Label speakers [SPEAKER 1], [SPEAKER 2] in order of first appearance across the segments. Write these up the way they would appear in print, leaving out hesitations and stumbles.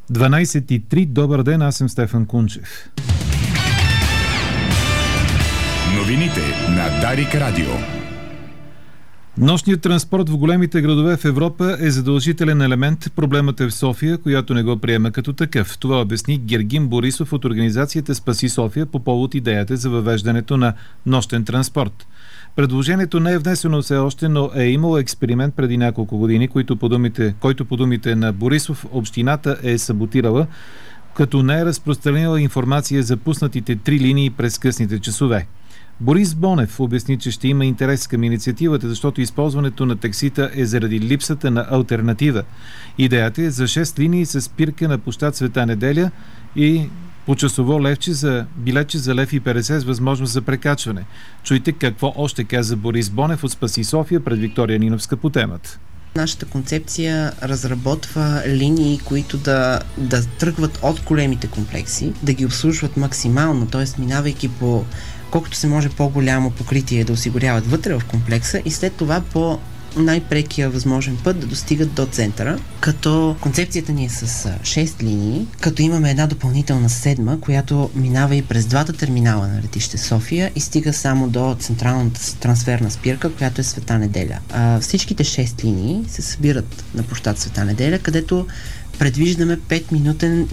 [SPEAKER 1] 12:03. Добър ден, аз съм Стефан Кунчев.
[SPEAKER 2] Новините на Дарик Радио.
[SPEAKER 1] Нощният транспорт в големите градове в Европа е задължителен елемент. Проблемът е в София, която не го приема като такъв. Това обясни Гергин Борисов от организацията Спаси София по повод идеята за въвеждането на нощен транспорт. Предложението не е внесено все още, но е имало експеримент преди няколко години, който по думите на Борисов общината е саботирала, като не е разпространила информация за пуснатите 3 линии през късните часове. Борис Бонев обясни, че ще има интерес към инициативата, защото използването на таксита е заради липсата на алтернатива. Идеята е за 6 линии с спирка на площад Света Неделя и по часово билетче за 1,50 с възможност за прекачване. Чуйте какво още каза Борис Бонев от Спаси София пред Виктория Ниновска по темата.
[SPEAKER 3] Нашата концепция разработва линии, които да тръгват от големите комплекси, да ги обслужват максимално, т.е. минавайки по колкото се може по-голямо покритие да осигуряват вътре в комплекса и след това по най-прекия възможен път да достигат до центъра, като концепцията ни е с 6 линии, като имаме една допълнителна 7, която минава и през двата терминала на летище София и стига само до централната трансферна спирка, която е Света Неделя. Всичките 6 линии се събират на площад Света Неделя, където предвиждаме 5-минутен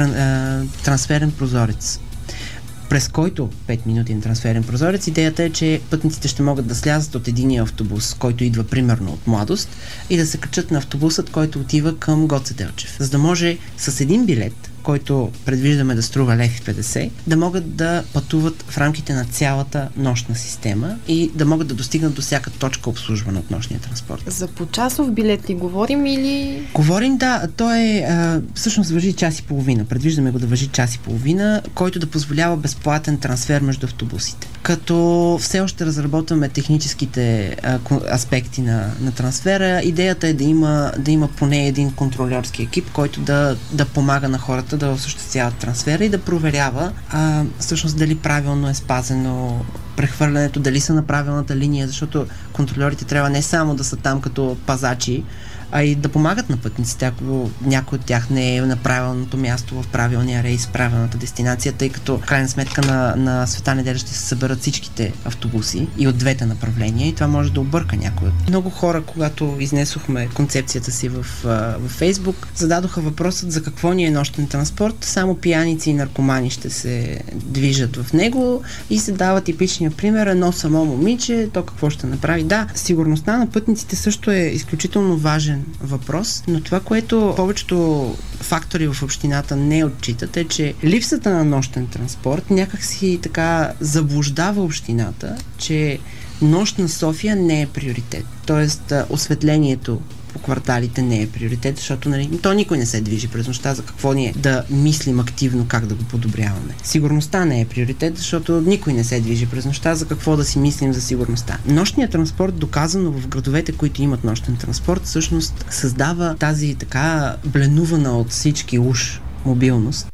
[SPEAKER 3] трансферен прозорец, през който 5-минутен трансферен прозорец. Идеята е, че пътниците ще могат да слязат от единия автобус, който идва примерно от Младост, и да се качат на автобусът, който отива към Гоце Делчев. За да може с един билет, който предвиждаме да струва 1,50, да могат да пътуват в рамките на цялата нощна система и да могат да достигнат до всяка точка обслужвана от нощния транспорт.
[SPEAKER 4] За почасов билет ли говорим или...
[SPEAKER 3] Говорим, да. Той всъщност важи час и половина. Предвиждаме го да важи час и половина, който да позволява безплатен трансфер между автобусите. Като все още разработваме техническите аспекти на трансфера, идеята е да има поне един контролерски екип, който да помага на хората да осъществяват трансфера и да проверява всъщност дали правилно е спазено прехвърлянето, дали са на правилната линия, защото контролерите трябва не само да са там като пазачи, а и да помагат на пътниците, ако някой от тях не е на правилното място в правилния рейс, в правилната дестинация, тъй като в крайна сметка на Света Неделя ще се съберат всичките автобуси и от двете направления и това може да обърка някой. Много хора, когато изнесохме концепцията си в Фейсбук, зададоха въпросът за какво ни е нощен транспорт. Само пияници и наркомани ще се движат в него и се дава типичния пример, едно само момиче, то какво ще направи. Да, сигурността на пътниците също е изключително важен въпрос, но това, което повечето фактори в общината не отчитат, е, че липсата на нощен транспорт някакси така заблуждава общината, че нощна София не е приоритет. Тоест, осветлението по кварталите не е приоритет, защото то никой не се движи през нощта, за какво ни е да мислим активно как да го подобряваме. Сигурността не е приоритет, защото никой не се движи през нощта, за какво да си мислим за сигурността. Нощният транспорт, доказано в градовете, които имат нощен транспорт, всъщност създава тази така бленувана от всички уж мобилност.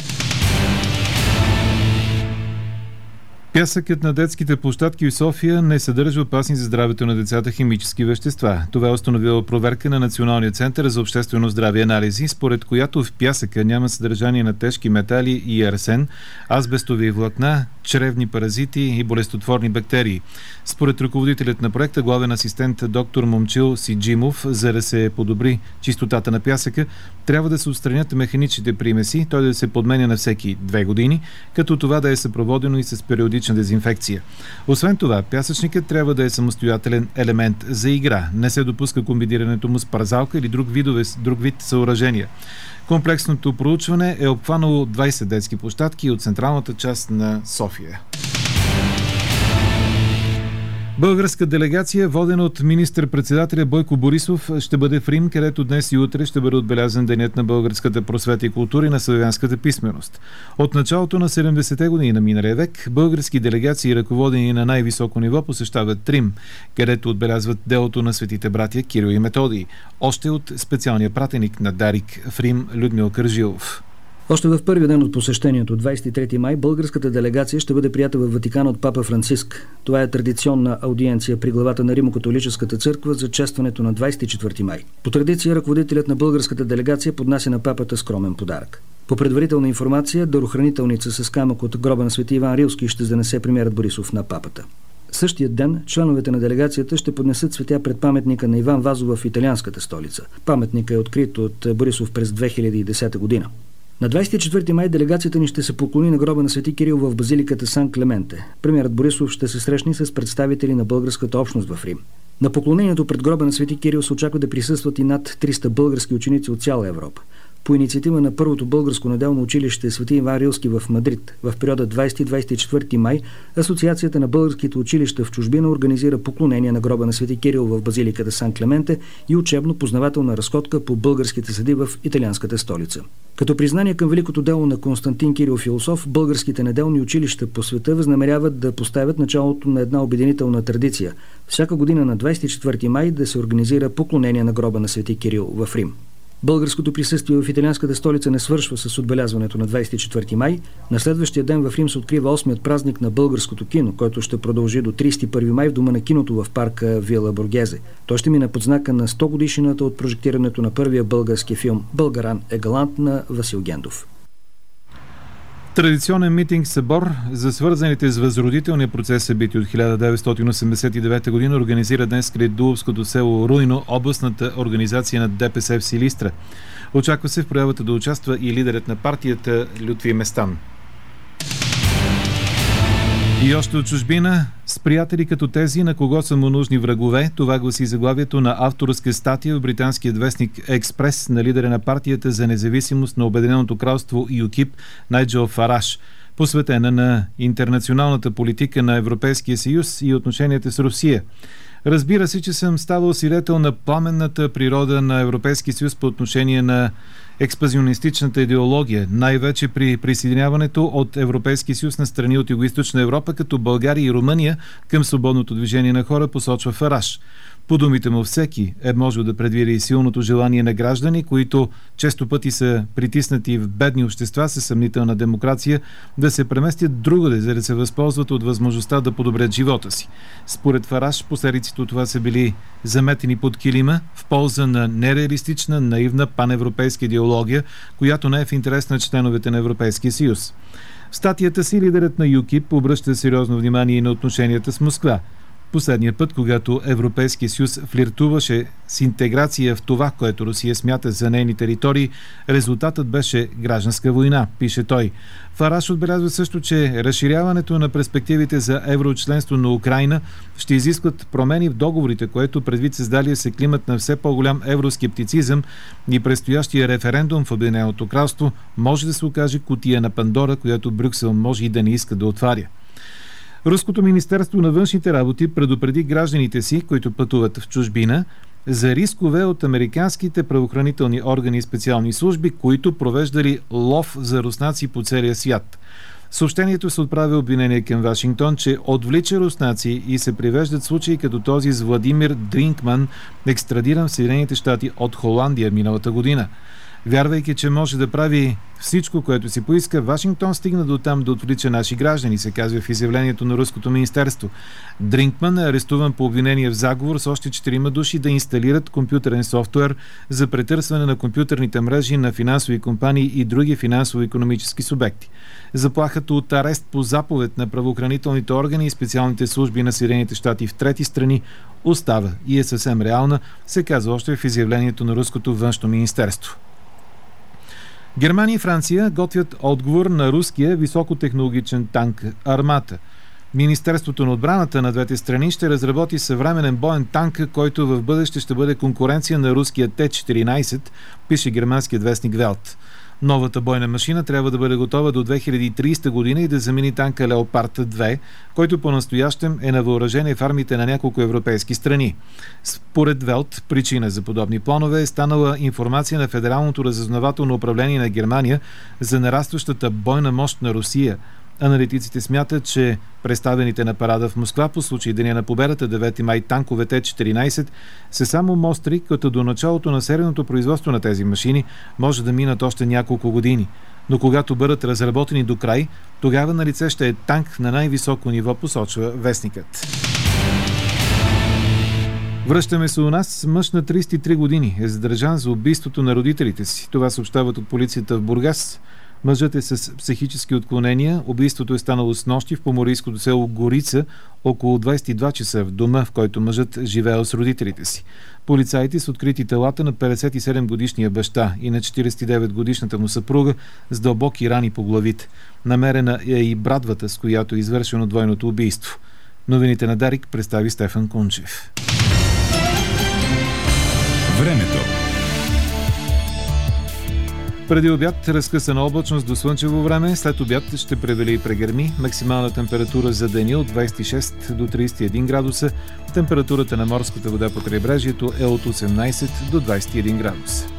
[SPEAKER 1] Пясъкът на детските площадки в София не съдържа опасни за здравето на децата химически вещества. Това е установила проверка на Националния център за обществено здраве и анализи, според която в пясъка няма съдържание на тежки метали и арсен, азбестови влакна, чревни паразити и болестотворни бактерии. Според ръководителят на проекта, главен асистент доктор Момчил Сиджимов, за да се подобри чистотата на пясъка, трябва да се отстранят механичните примеси, той да се подменя на всеки 2 години, като това да е съпроводено и с периодична дезинфекция. Освен това, пясъчникът трябва да е самостоятелен елемент за игра. Не се допуска комбинирането му с парзалка или друг вид съоръжения. Комплексното проучване е обхванало 20 детски площадки от централната част на София. Българска делегация, водена от министър-председателя Бойко Борисов, ще бъде в Рим, където днес и утре ще бъде отбелязан денят на българската просвета и култура и на славянската писменост. От началото на 70-те години на миналия век, български делегации, ръководени на най-високо ниво, посещават Рим, където отбелязват делото на светите братя Кирил и Методий. Още от специалния пратеник на Дарик в Рим Людмил Кържилов.
[SPEAKER 5] Още в първия ден от посещението, 23 май, българската делегация ще бъде прията във Ватикана от папа Франциск. Това е традиционна аудиенция при главата на Римо-католическата църква за честването на 24 май. По традиция, ръководителят на българската делегация поднася на папата скромен подарък. По предварителна информация, дарохранителница с камък от гроба на свети Иван Рилски ще занесе премиерът Борисов на папата. Същия ден членовете на делегацията ще поднесат цветя пред паметника на Иван Вазов в италианската столица. Паметникът е открит от Борисов през 2010 година. На 24 май делегацията ни ще се поклони на гроба на свети Кирил в базиликата Сан Клементе. Премиерът Борисов ще се срещне с представители на българската общност в Рим. На поклонението пред гроба на свети Кирил се очаква да присъстват и над 300 български ученици от цяла Европа. По инициатива на първото българско неделно училище Свети Иван Рилски в Мадрид в периода 20-24 май Асоциацията на българските училища в чужбина организира поклонение на гроба на свети Кирил в базиликата Сан Клементе и учебно-познавателна разходка по българските съди в италианската столица. Като признание към великото дело на Константин Кирил Философ, българските неделни училища по света възнамеряват да поставят началото на една обединителна традиция. Всяка година на 24 май да се организира поклонение на гроба на свети Кирил в Рим. Българското присъствие в италианската столица не свършва с отбелязването на 24 май. На следващия ден в Рим се открива 8-ият празник на българското кино, който ще продължи до 31 май в дома на киното в парка Вила Боргезе. Той ще мине под знака на 100 годишнината от прожектирането на първия български филм «Българан е галант» на Васил Гендов.
[SPEAKER 1] Традиционен митинг-събор за свързаните с възродителния процес събития от 1989 година организира днес край Дуловското село Руйно областната организация на ДПС в Силистра. Очаква се в проявата да участва и лидерът на партията Лютви Местан. И още от чужбина, с приятели като тези, на кого са му нужни врагове, това гласи заглавието на авторска статия в британският вестник Експрес на лидера на партията за независимост на Обединеното кралство ЮКИП Найджел Фараш, посветена на интернационалната политика на Европейския съюз и отношенията с Русия. Разбира се, че съм ставал свидетел на пламенната природа на Европейския съюз по отношение на експанзионистичната идеология, най-вече при присъединяването от Европейския съюз на страни от Югоизточна Европа, като България и Румъния към свободното движение на хора, посочва Фараш. По думите му, всеки е можел да предвиди и силното желание на граждани, които често пъти са притиснати в бедни общества със съмнителна демокрация, да се преместят другаде, за да се възползват от възможността да подобрят живота си. Според Фараш, последиците от това са били заметени под килима в полза на нереалистична, наивна паневропейска идеология, която не е в интерес на членовете на Европейския съюз. В статията си лидерът на ЮКИП обръща сериозно внимание и на отношенията с Москва. Последния път, когато Европейския съюз флиртуваше с интеграция в това, което Русия смята за нейни територии, резултатът беше гражданска война, пише той. Фараш отбелязва също, че разширяването на перспективите за еврочленство на Украйна ще изискват промени в договорите, което предвид създалия се климат на все по-голям евроскептицизъм и предстоящия референдум в Обединеното кралство може да се окаже кутия на Пандора, която Брюксел може и да не иска да отваря. Руското министерство на външните работи предупреди гражданите си, които пътуват в чужбина, за рискове от американските правоохранителни органи и специални служби, които провеждали лов за руснаци по целия свят. Съобщението се отправя обвинение към Вашингтон, че отвлича руснаци и се привеждат случаи като този с Владимир Дринкман, екстрадиран в Съединените щати от Холандия миналата година. Вярвайки, че може да прави всичко, което си поиска, Вашингтон стигна до там да отвлича наши граждани, се казва в изявлението на Руското министерство. Дринкман е арестуван по обвинение в заговор с още 4 души да инсталират компютърен софтуер за претърсване на компютърните мрежи на финансови компании и други финансово-икономически субекти. Заплахата от арест по заповед на правоохранителните органи и специалните служби на Съединените щати в трети страни остава и е съвсем реална, се казва още в изявлението на Руското външно министерство. Германия и Франция готвят отговор на руския високотехнологичен танк Армата. Министерството на отбраната на двете страни ще разработи съвременен боен танк, който в бъдеще ще бъде конкуренция на руския Т-14, пише германският вестник Велт. Новата бойна машина трябва да бъде готова до 2030 година и да замени танка Леопард 2, който по-настоящем е на въоръжение в армиите на няколко европейски страни. Според Велт, причина за подобни планове е станала информация на Федералното разузнавателно управление на Германия за нарастващата бойна мощ на Русия. Аналитиците смятат, че представените на парада в Москва по случай Деня на победата 9 май танкове Т-14 са само мостри, като до началото на серийното производство на тези машини може да минат още няколко години. Но когато бъдат разработени до край, тогава на лице ще е танк на най-високо ниво, посочва вестникът. Връщаме се у нас. Мъж на 33 години е задържан за убийството на родителите си. Това съобщават от полицията в Бургас. Мъжът е с психически отклонения. Убийството е станало снощи в поморийското село Горица около 22 часа в дома, в който мъжът живеел с родителите си. Полицаите са открити телата на 57-годишния баща и на 49-годишната му съпруга с дълбоки рани по главите. Намерена е и брадвата, с която е извършено двойното убийство. Новините на Дарик представи Стефан Кунчев.
[SPEAKER 2] Времето.
[SPEAKER 1] Преди обяд разкъсана облачност до слънчево време, след обяд ще превали и прегърми. Максимална температура за деня от 26 до 31 градуса. Температурата на морската вода по крайбрежието е от 18 до 21 градуса.